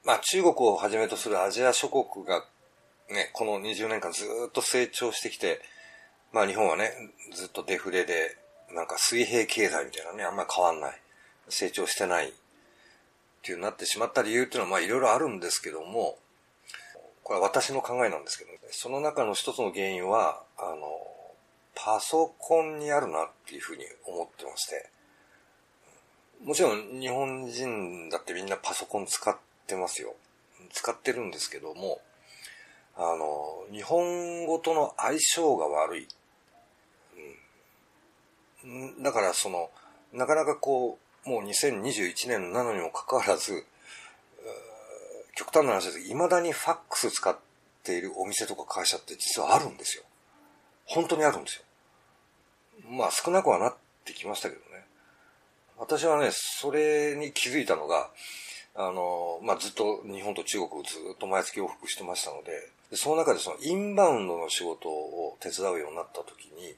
まあ中国をはじめとするアジア諸国がね、この20年間ずっと成長してきて、まあ日本はね、ずっとデフレで、なんか水平経済みたいなね、あんまり変わんない。成長してないっていうなってしまった理由っていうのはまあいろいろあるんですけども、これは私の考えなんですけど、ね、その中の一つの原因は、パソコンにあるなっていうふうに思ってまして、もちろん日本人だってみんなパソコン使ってますよ。使ってるんですけども、日本語との相性が悪い。だからなかなかもう2021年なのにもかかわらず、極端な話ですけど、未だにファックス使っているお店とか会社って実はあるんですよ。本当にあるんですよ。まあ少なくはなってきましたけどね。私はね、それに気づいたのが、まあずっと日本と中国をずっと毎月往復してましたので、その中でインバウンドの仕事を手伝うようになった時に、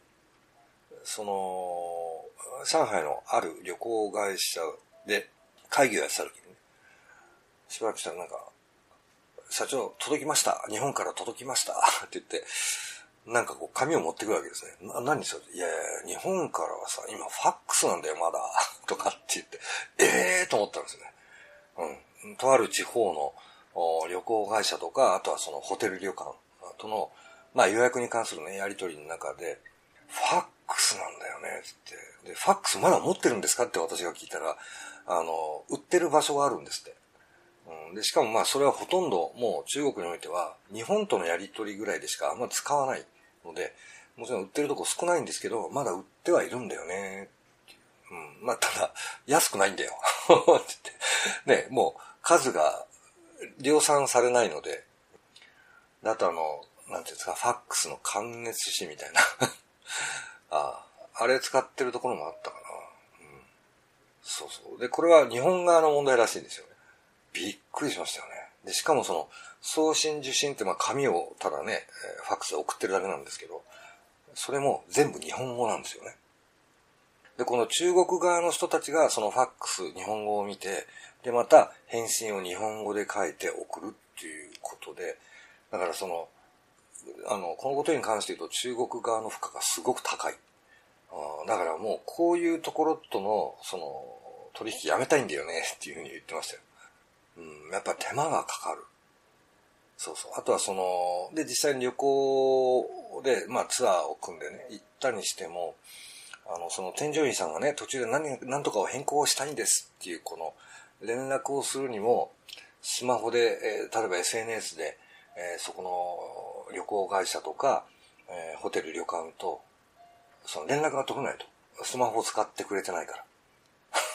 上海のある旅行会社で会議をやってた時に、ね、しばらくしたらなんか、社長届きました。日本から届きました。って言って、なんか紙を持ってくるわけですね。何それ？いやいや、日本からはさ、今ファックスなんだよ、まだ。とかって言って、と思ったんですね。とある地方の旅行会社とか、あとはホテル旅館との、まあ予約に関するね、やり取りの中で、ファックスなんだよね、つって。で、ファックスまだ持ってるんですかって私が聞いたら、売ってる場所があるんですって。で、しかもまあそれはほとんどもう中国においては、日本とのやり取りぐらいでしかあんま使わないので、もちろん売ってるとこ少ないんですけど、まだ売ってはいるんだよね。まあただ、安くないんだよ。って言って。ね、もう数が量産されないので、あとなんていうんですか、ファックスの感熱紙みたいな。あれ使ってるところもあったかな。そうそう。で、これは日本側の問題らしいんですよね。びっくりしましたよね。で、しかも送信受信ってまあ紙をただね、ファックスで送ってるだけなんですけど、それも全部日本語なんですよね。で、この中国側の人たちがそのファックス、日本語を見て、で、また返信を日本語で書いて送るっていうことで、だからこのことに関して言うと中国側の負荷がすごく高い。だからもうこういうところとの取引やめたいんだよねっていうふうに言ってましたよ。やっぱ手間がかかる。そうそう。あとはで、実際に旅行で、まあツアーを組んでね、行ったにしても、添乗員さんがね、途中で何とかを変更したいんですっていう連絡をするにも、スマホで、例えば SNS で、そこの旅行会社とか、ホテル旅館と、連絡が取れないと。スマホを使ってくれてないから。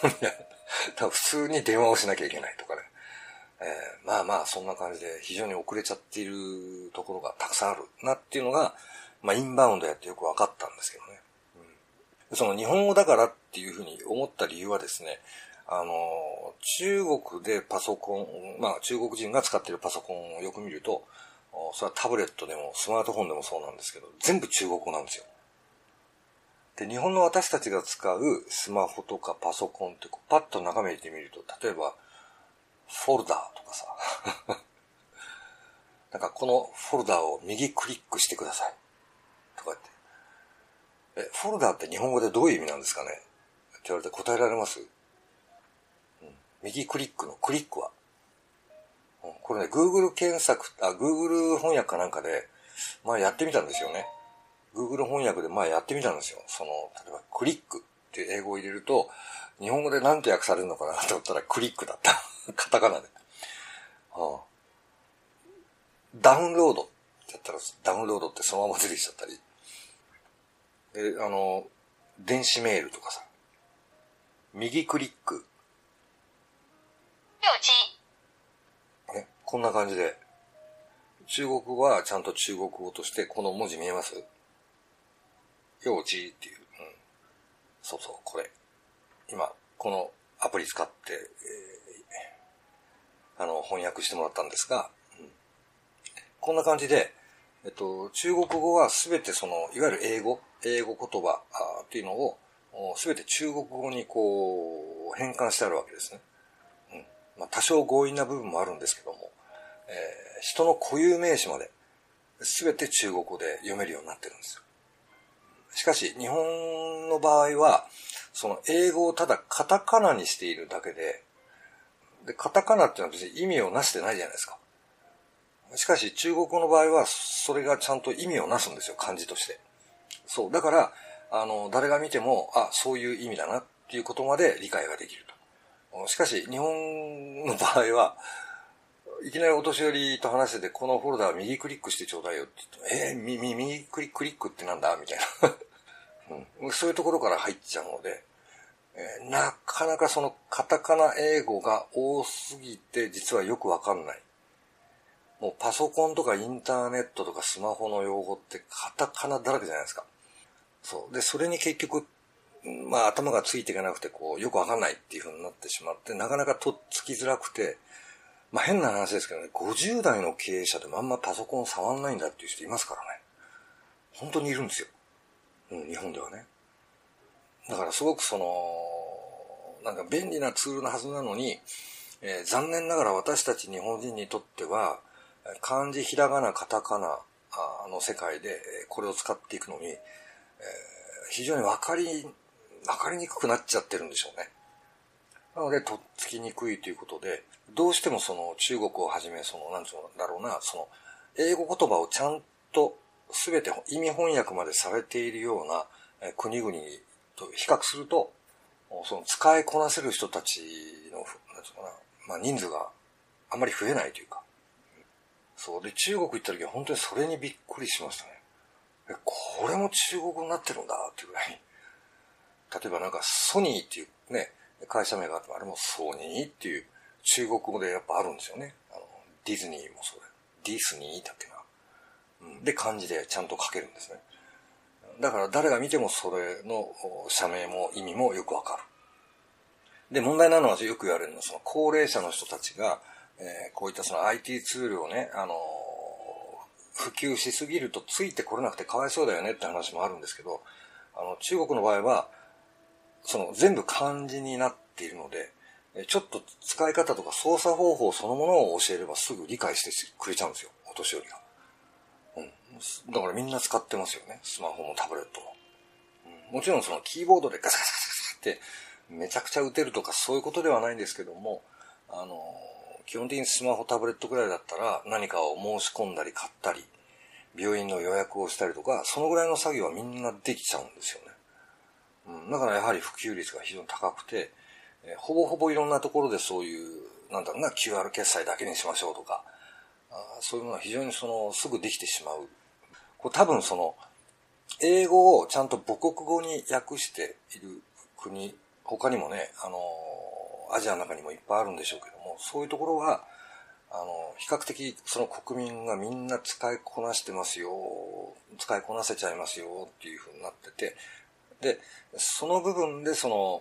いや、多分普通に電話をしなきゃいけないとかね。まあまあそんな感じで非常に遅れちゃっているところがたくさんあるなっていうのが、まあインバウンドやってよく分かったんですけどね。日本語だからっていうふうに思った理由はですね、中国でパソコン、まあ中国人が使っているパソコンをよく見ると、それはタブレットでもスマートフォンでもそうなんですけど、全部中国語なんですよ。で、日本の私たちが使うスマホとかパソコンってパッと眺めてみると、例えば、フォルダーとかさ、なんかこのフォルダーを右クリックしてください。とか言って。フォルダーって日本語でどういう意味なんですかねって言われて答えられます？右クリックのクリックは。これね、Google 検索、Google 翻訳かなんかで、前やってみたんですよね。Google 翻訳で前やってみたんですよ。例えばクリックって英語を入れると、日本語で何て訳されるのかなと思ったらクリックだった。カタカナで。ダウンロードってやったら、ダウンロードってそのまま出てきちゃったり。で、電子メールとかさ、右クリック。ね、こんな感じで、中国語はちゃんと中国語として、この文字見えます？幼稚っていう。そうそう、これ。今、このアプリ使って、翻訳してもらったんですが、こんな感じで、中国語はすべていわゆる英語言葉っていうのを、すべて中国語に変換してあるわけですね。 多少強引な部分もあるんですけども、人の固有名詞まで全て中国語で読めるようになってるんですよ。しかし日本の場合はその英語をただカタカナにしているだけで、カタカナっていうのは別に意味をなしてないじゃないですか。しかし中国語の場合はそれがちゃんと意味をなすんですよ、漢字として。そうだから誰が見てもそういう意味だなっていうことまで理解ができると。しかし日本の場合はいきなりお年寄りと話してて、このフォルダー右クリックしてちょうだいよって言って、右クリックってなんだみたいな、そういうところから入っちゃうので、なかなかそのカタカナ英語が多すぎて実はよくわかんない。もうパソコンとかインターネットとかスマホの用語ってカタカナだらけじゃないですか。そう。で、それに結局、頭がついていかなくてよくわかんないっていう風になってしまって、なかなかとっつきづらくて、変な話ですけどね、50代の経営者でもあんまパソコン触んないんだっていう人いますからね。本当にいるんですよ。日本ではね。だからすごくなんか便利なツールのはずなのに、残念ながら私たち日本人にとっては、漢字、ひらがな、カタカナの世界でこれを使っていくのに、非常に分かりにくくなっちゃってるんでしょうね。なので、とっつきにくいということで、どうしても中国をはじめ、なんていうんだろうな、英語言葉をちゃんと全て意味翻訳までされているような国々と比較すると、使いこなせる人たちの、なんていうかな、人数があまり増えないというか。そう。で、中国行った時は本当にそれにびっくりしましたね。これも中国語になってるんだっていうぐらい。例えばなんかソニーっていうね、会社名があってもあれもソニーっていう中国語でやっぱあるんですよね。ディズニーもそれ。ディスニーだっけな。で、漢字でちゃんと書けるんですね。だから誰が見てもそれの社名も意味もよくわかる。で、問題なのはよく言われるのは高齢者の人たちが、こういったIT ツールをね、普及しすぎるとついてこれなくてかわいそうだよねって話もあるんですけど、中国の場合は、全部漢字になっているので、ちょっと使い方とか操作方法そのものを教えればすぐ理解してくれちゃうんですよ、お年寄りが。だからみんな使ってますよね、スマホもタブレットも。もちろんキーボードでガサガサガサってめちゃくちゃ打てるとかそういうことではないんですけども、基本的にスマホタブレットくらいだったら何かを申し込んだり買ったり、病院の予約をしたりとか、そのぐらいの作業はみんなできちゃうんですよね。だからやはり普及率が非常に高くて、ほぼほぼいろんなところでそういう、QR 決済だけにしましょうとか、そういうものは非常にすぐできてしまう。これ多分英語をちゃんと母国語に訳している国、他にもね、アジアの中にもいっぱいあるんでしょうけども、そういうところは、比較的国民がみんな使いこなしてますよ、使いこなせちゃいますよっていう風になってて、で、その部分で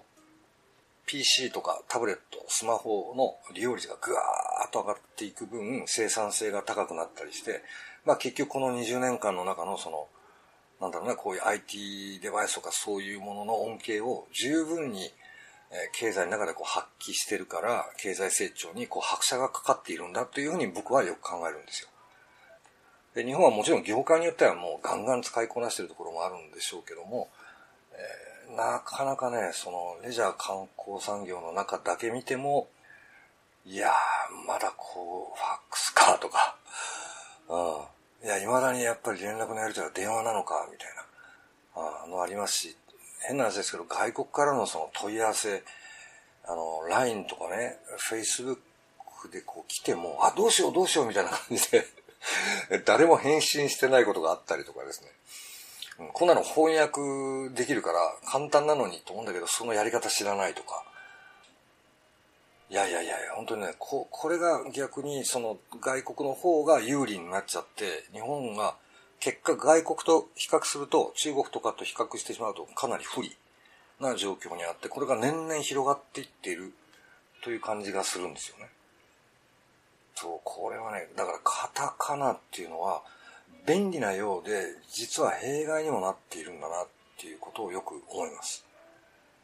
PC とかタブレット、スマホの利用率がぐわーっと上がっていく分、生産性が高くなったりして、結局この20年間の中のこういう IT デバイスとかそういうものの恩恵を十分に経済の中で発揮してるから、経済成長に拍車がかかっているんだというふうに僕はよく考えるんですよ。で、日本はもちろん業界によってはもうガンガン使いこなしているところもあるんでしょうけども、なかなかね、レジャー観光産業の中だけ見ても、いやー、まだファックスかとか、いや、未だにやっぱり連絡のやり取りは電話なのか、みたいな、のありますし、変な話ですけど、外国からの問い合わせ、LINE とかね、Facebook で来ても、どうしようみたいな感じで、誰も返信してないことがあったりとかですね。こんなの翻訳できるから簡単なのにと思うんだけど、そのやり方知らないとか。いや、本当にね、これが逆に外国の方が有利になっちゃって、日本が結果外国と比較すると、中国とかと比較してしまうとかなり不利な状況にあって、これが年々広がっていっているという感じがするんですよね。そう、これはね、だからカタカナっていうのは便利なようで、実は弊害にもなっているんだなっていうことをよく思います。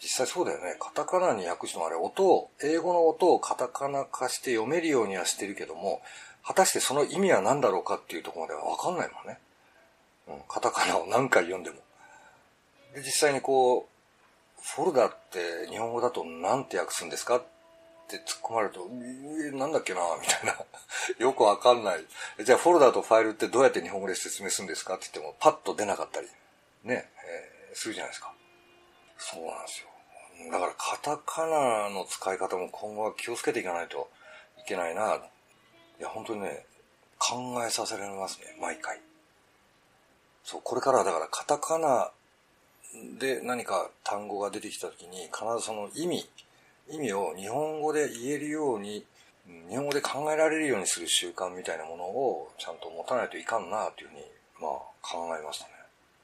実際そうだよね。カタカナに訳してもあれ、英語の音をカタカナ化して読めるようにはしてるけども、果たしてその意味は何だろうかっていうところまでは分かんないもんね。カタカナを何回読んでも。で、実際にこう、フォルダって日本語だと何て訳すんですかって突っ込まれると、なんだっけなみたいな。よくわかんない。じゃあフォルダとファイルってどうやって日本語で説明するんですかって言ってもパッと出なかったり、ね、するじゃないですか。そうなんですよ。だからカタカナの使い方も今後は気をつけていかないといけないな。いや、本当にね、考えさせられますね、毎回。そう、これからはだからカタカナで何か単語が出てきた時に必ずその意味を日本語で言えるように、日本語で考えられるようにする習慣みたいなものをちゃんと持たないといかんなというふうに、考えましたね。